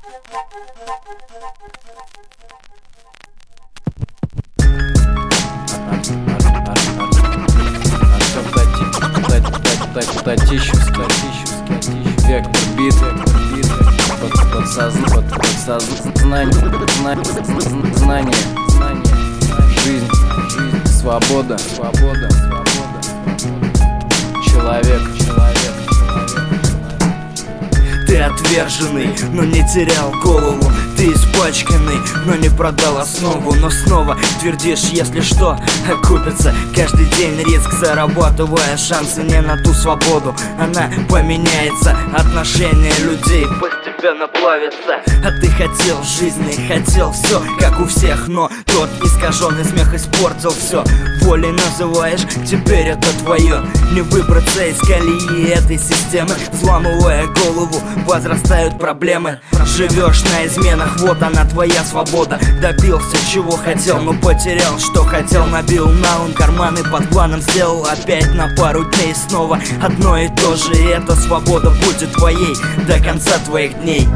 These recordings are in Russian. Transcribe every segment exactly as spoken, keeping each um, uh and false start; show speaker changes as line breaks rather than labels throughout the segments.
Татищевский, вектор бит, подсознание, знание, жизнь, свобода, свобода, человек, человек.
Ты отверженный, но не терял голову. Ты испачканный, но не продал основу. Но снова твердишь, если что, окупится. Каждый день риск, зарабатывая шансы не на ту свободу. Она поменяется, отношения людей постепенно плавятся. А ты хотел жизни, хотел все, как у всех. Но тот искаженный смех испортил все. Волей называешь, теперь это твое. Не выбраться из колеи этой системы. Взламывая голову, возрастают проблемы. Живешь на изменах, вот она твоя свобода. Добился чего хотел, но потерял что хотел. Набил налом карманы под планом, сделал опять на пару дней. Снова одно и то же, и эта свобода будет твоей до конца твоих дней.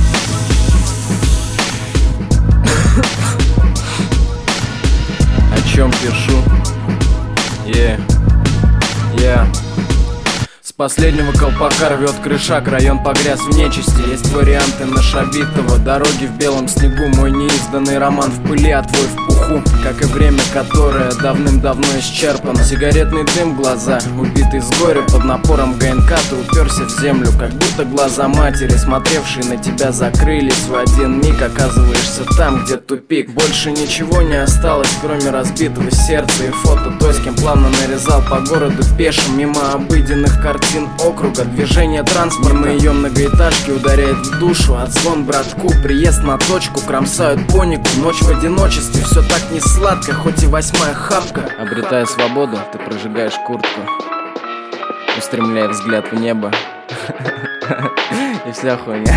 О чем пишу? Yeah. Yeah. С последнего колпака рвет крышак, район погряз в нечисти. Есть варианты нашабитого, дороги в белом снегу. Мой неизданный роман в пыли, а твой в пуху. Как и время, которое давным-давно исчерпано. Сигаретный дым в глаза, убитый с горя. Под напором ГНК ты уперся в землю, как будто глаза матери, смотревшие на тебя, закрылись. В один миг оказываешься там, где тупик. Больше ничего не осталось, кроме разбитого сердца и фото той, с кем плавно нарезал по городу пешим. Мимо обыденных картин округа, движение транспорта. Мимо ее многоэтажки ударяет в душу. Отзвон братку, приезд на точку, кромсают по нику. Ночь в одиночестве, все так не сладко, хоть и восьмая хапка. Обретая свободу, ты прожигаешь куртку, устремляя взгляд в небо. И вся хуйня.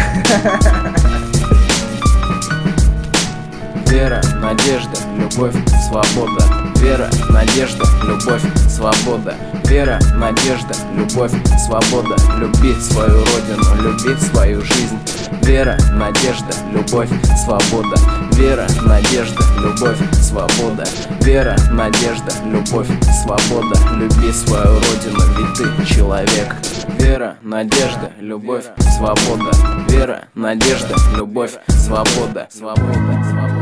Вера, надежда, любовь, свобода. Вера, надежда, любовь, свобода. Вера, надежда, любовь, свобода. Любить свою родину, любить свою жизнь. Вера, надежда, любовь, свобода. Вера, надежда, любовь, свобода. Вера, надежда, любовь, свобода. Люби свою родину, ведь ты человек. Вера, надежда, любовь, свобода. Вера, надежда, любовь, свобода. Свобода, свобода.